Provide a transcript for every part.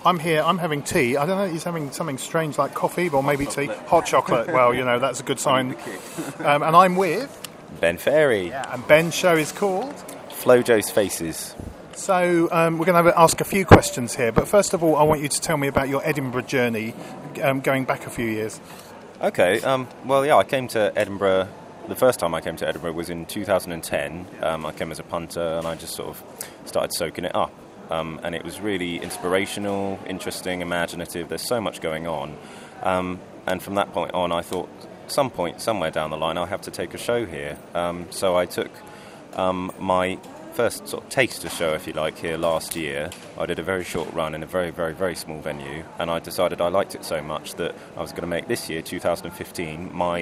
I'm here, I'm having tea. I don't know, he's having something strange like coffee or maybe tea. Hot chocolate. Well, that's a good sign. And I'm with... Ben Ferry. Yeah, and Ben's show is called... Flojo's Faces. So we're going to ask a few questions here, but first of all, I want you to tell me about your Edinburgh journey, going back a few years. Okay, I came to Edinburgh, the first time I came to Edinburgh was in 2010. I came as a punter and I just sort of started soaking it up. And it was really inspirational, interesting, imaginative. There's so much going on. And from that point on, I thought, some point, somewhere down the line, I'll have to take a show here. So I took my first sort of taster show, if you like, here last year. I did a very short run in a very, very, very small venue, and I decided I liked it so much that I was going to make this year, 2015, my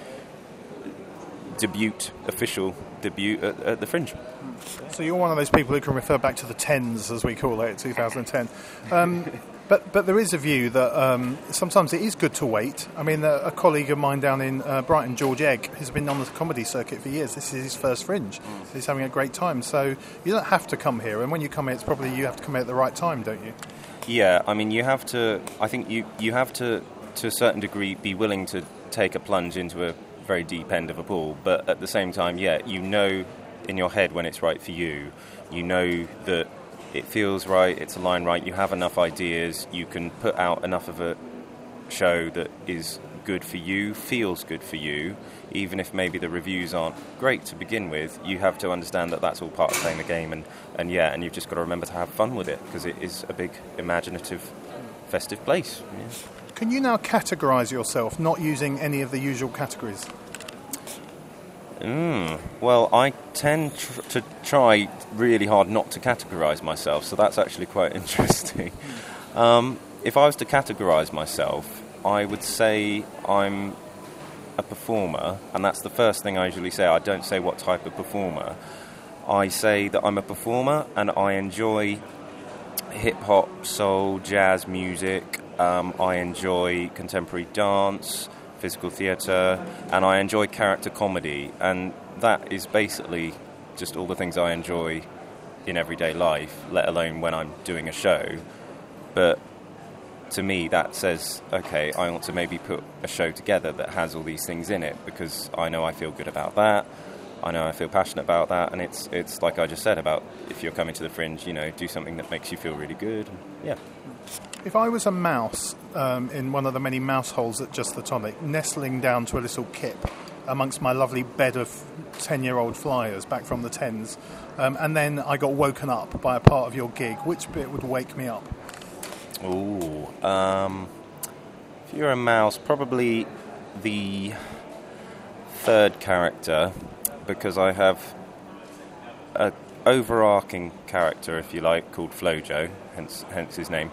official debut at the Fringe. So you're one of those people who can refer back to the tens, as we call it, 2010. But there is a view that sometimes it is good to wait. I mean, a colleague of mine down in Brighton, George Egg, has been on the comedy circuit for years. This is his first Fringe. He's having a great time. So you don't have to come here. And when you come here, it's probably you have to come here at the right time, don't you? Yeah, I mean, you have to... I think you have to a certain degree, be willing to take a plunge into a very deep end of a pool. But at the same time, you know in your head when it's right for you. You know that it feels right, it's aligned right, you have enough ideas, you can put out enough of a show that is good for you, feels good for you, even if maybe the reviews aren't great to begin with. You have to understand that that's all part of playing the game, and you've just got to remember to have fun with it, because it is a big, imaginative, festive place. Yeah. Can you now categorise yourself, not using any of the usual categories? Well, I tend to try really hard not to categorise myself, so that's actually quite interesting. If I was to categorise myself, I would say I'm a performer, and that's the first thing I usually say. I don't say what type of performer. I say that I'm a performer, and I enjoy hip-hop, soul, jazz music. I enjoy contemporary dance, physical theatre, and I enjoy character comedy, and that is basically just all the things I enjoy in everyday life, let alone when I'm doing a show. But to me that says, okay, I want to maybe put a show together that has all these things in it, because I know I feel good about that, I know I feel passionate about that, and it's like I just said about if you're coming to the Fringe, do something that makes you feel really good. Yeah. If I was a mouse in one of the many mouse holes at Just the Tonic, nestling down to a little kip amongst my lovely bed of 10-year-old flyers back from the tens, and then I got woken up by a part of your gig, which bit would wake me up? Ooh, if you're a mouse, probably the third character, because I have an overarching character, if you like, called Flojo, hence his name.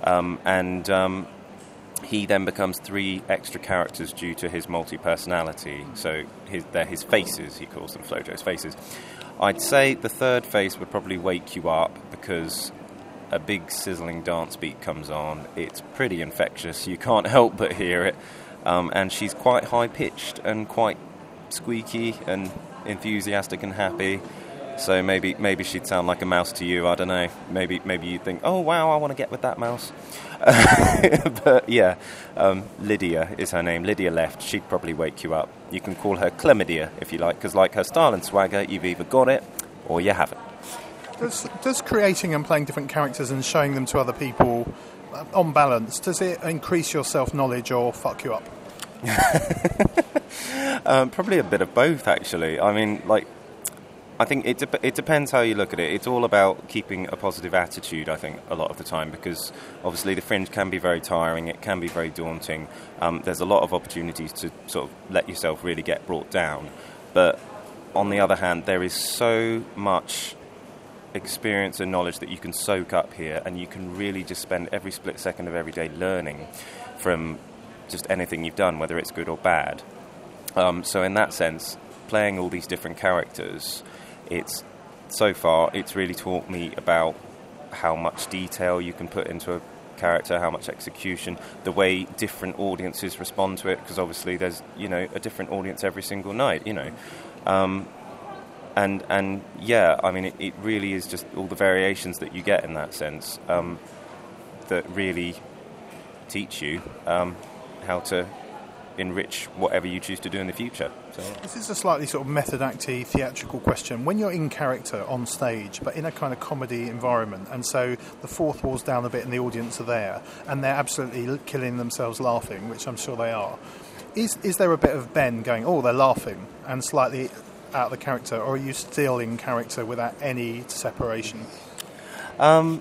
He then becomes three extra characters due to his multi-personality. So they're his faces, he calls them Flojo's faces. I'd say the third face would probably wake you up, because a big sizzling dance beat comes on. It's pretty infectious, you can't help but hear it. And she's quite high-pitched and quite squeaky and enthusiastic and happy. So maybe she'd sound like a mouse to you, I don't know. Maybe you'd think, oh wow, I want to get with that mouse. But yeah, Lydia is her name. Lydia Left, she'd probably wake you up. You can call her Chlamydia if you like, because like her style and swagger, you've either got it or you haven't. Does creating and playing different characters and showing them to other people, on balance, does it increase your self-knowledge or fuck you up? Probably a bit of both, actually. I mean, I think it depends how you look at it. It's all about keeping a positive attitude, I think, a lot of the time, because obviously the Fringe can be very tiring, it can be very daunting. There's a lot of opportunities to sort of let yourself really get brought down. But on the other hand, there is so much experience and knowledge that you can soak up here, and you can really just spend every split second of every day learning from just anything you've done, whether it's good or bad. So in that sense, playing all these different characters, it's really taught me about how much detail you can put into a character, how much execution, the way different audiences respond to it, because obviously there's a different audience every single night. And yeah, I mean, it really is just all the variations that you get in that sense. that really teach you how to enrich whatever you choose to do in the future. So, this is a slightly sort of method acty theatrical question. When you're in character on stage, but in a kind of comedy environment, and so the fourth wall's down a bit and the audience are there, and they're absolutely killing themselves laughing, which I'm sure they are, is there a bit of Ben going, oh, they're laughing, and slightly out of the character, or are you still in character without any separation? I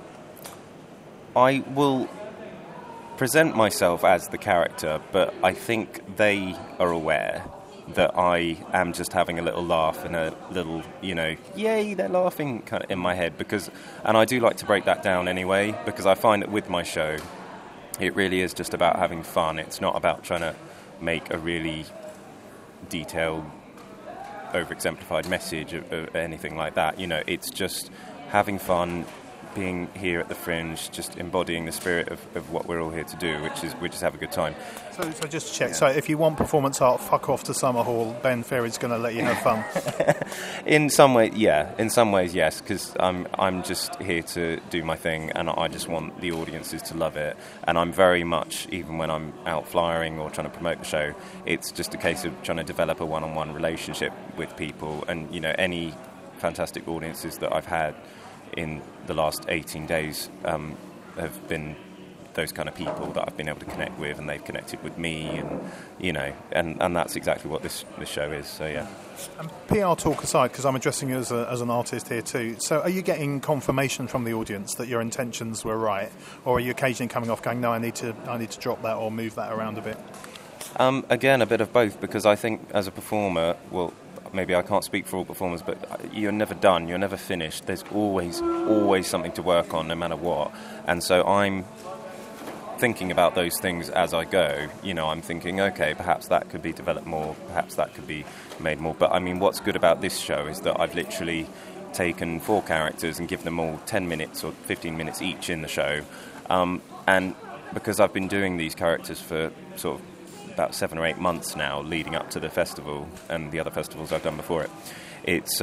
will present myself as the character, but I think they are aware that I am just having a little laugh and a little, yay, they're laughing kind of in my head, and I do like to break that down anyway, because I find that with my show, it really is just about having fun. It's not about trying to make a really detailed, over-exemplified message or anything like that. It's just having fun, being here at the Fringe, just embodying the spirit of what we're all here to do, which is have a good time. So just to check, so if you want performance art, fuck off to Summer Hall, Ben Ferry's going to let you have fun? In some way, yeah. In some ways, yes, because I'm just here to do my thing, and I just want the audiences to love it. And I'm very much, even when I'm out flyering or trying to promote the show, it's just a case of trying to develop a one-on-one relationship with people. And, any fantastic audiences that I've had in the last 18 days have been those kind of people that I've been able to connect with, and they've connected with me, and that's exactly what this show is. So yeah. And PR talk aside, because I'm addressing you as an artist here too. So are you getting confirmation from the audience that your intentions were right, or are you occasionally coming off going, no, I need to drop that or move that around a bit? Again, a bit of both, because I think as a performer, well, maybe I can't speak for all performers, but you're never done, you're never finished. There's always something to work on, no matter what. And so I'm thinking about those things as I go. I'm thinking, okay, perhaps that could be developed more, perhaps that could be made more. But I mean, what's good about this show is that I've literally taken 4 characters and given them all 10 minutes or 15 minutes each in the show. And because I've been doing these characters for sort of about 7 or 8 months now, leading up to the festival and the other festivals I've done before it, it's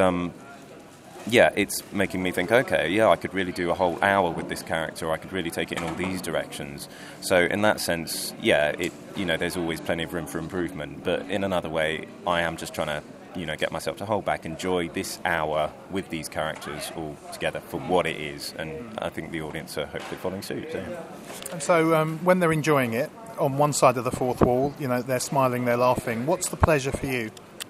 making me think, okay, I could really do a whole hour with this character, or I could really take it in all these directions. So in that sense, there's always plenty of room for improvement. But in another way, I am just trying to, get myself to hold back, enjoy this hour with these characters all together for what it is. And I think the audience are hopefully following suit. So. And so when they're enjoying it, on one side of the fourth wall, they're smiling, they're laughing. What's the pleasure for you?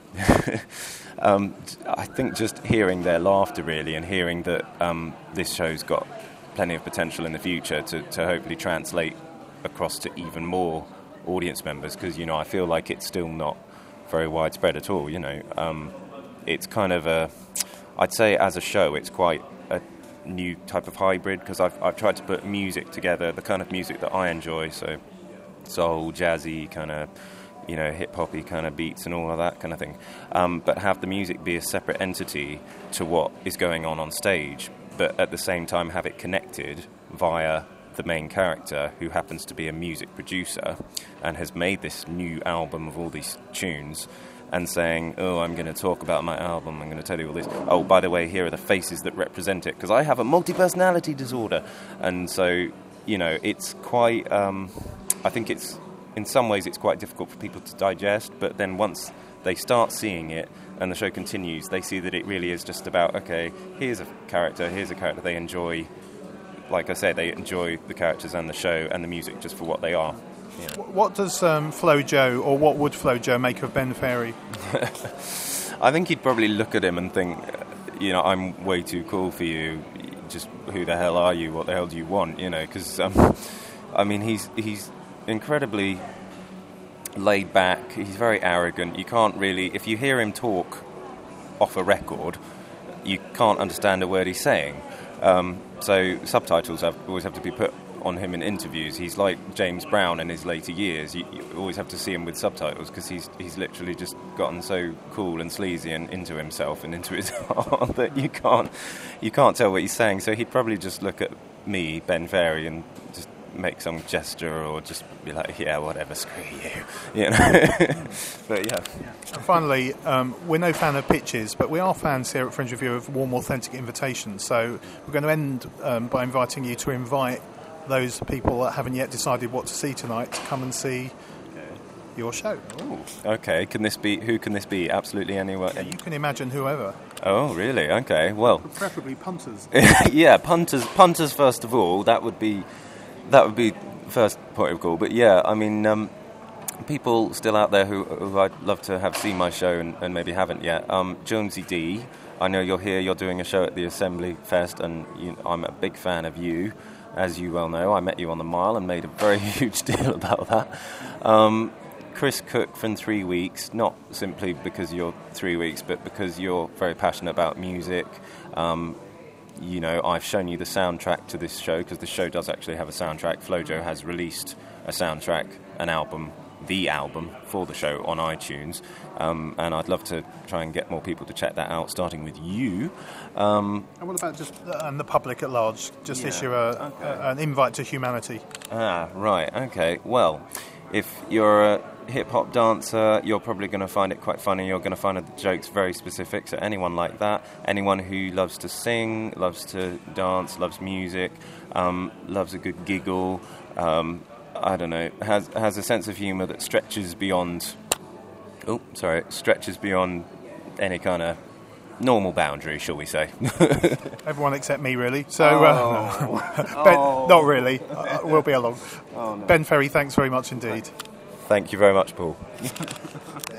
I think just hearing their laughter, really, and hearing that this show's got plenty of potential in the future to hopefully translate across to even more audience members, because, I feel like it's still not very widespread at all, It's kind of I'd say as a show, it's quite a new type of hybrid, because I've tried to put music together, the kind of music that I enjoy, so soul, jazzy, kind of, hip-hoppy kind of beats and all of that kind of thing, but have the music be a separate entity to what is going on stage, but at the same time have it connected via the main character, who happens to be a music producer and has made this new album of all these tunes, and saying, oh, I'm going to talk about my album, I'm going to tell you all this. Oh, by the way, here are the faces that represent it, because I have a multi-personality disorder. And so, it's quite... I think in some ways it's quite difficult for people to digest, but then once they start seeing it and the show continues, they see that it really is just about, okay, here's a character they enjoy. Like I say, they enjoy the characters and the show and the music just for what they are. Yeah. What does Flo Joe, or what would Flo Joe make of Ben Ferry? I think he'd probably look at him and think, I'm way too cool for you. Just who the hell are you? What the hell do you want? Because, he's incredibly laid back. He's very arrogant. You can't really, if you hear him talk off a record, you can't understand a word he's saying. So subtitles always have to be put on him in interviews. He's like James Brown in his later years. You always have to see him with subtitles, because he's literally just gotten so cool and sleazy and into himself and into his art that you can't tell what he's saying. So he'd probably just look at me, Ben Ferry, and just make some gesture, or just be like, yeah, whatever, screw you, But yeah. And finally, we're no fan of pitches, but we are fans here at Fringe Review of warm, authentic invitations. So we're going to end by inviting you to invite those people that haven't yet decided what to see tonight to come and see your show. Ooh, okay, who can this be? Absolutely anyone. Yeah, you can imagine whoever. Oh, really? Okay, well. Preferably punters. Yeah, punters first of all. That would be first point of call. But yeah, I mean, people still out there who I'd love to have seen my show and maybe haven't yet. Jonesy D, I know you're here, you're doing a show at the Assembly Fest, and I'm a big fan of you, as you well know. I met you on the Mile and made a very huge deal about that. Chris Cook from 3 Weeks, not simply because you're 3 weeks, but because you're very passionate about music. I've shown you the soundtrack to this show, because the show does actually have a soundtrack. Flojo has released a soundtrack, the album for the show on iTunes, and I'd love to try and get more people to check that out, starting with you. And what about just and the public at large? Just issue an invite to humanity. Ah, right, okay. Well, if you're a hip-hop dancer, you're probably going to find it quite funny. You're going to find the jokes very specific, so anyone like that, anyone who loves to sing, loves to dance, loves music, loves a good giggle, I don't know, has a sense of humour that stretches beyond any kind of normal boundary, shall we say. Everyone except me, really. So, Ben, not really. We'll be along. Oh, no. Ben Ferry, thanks very much indeed. Thank you very much, Paul.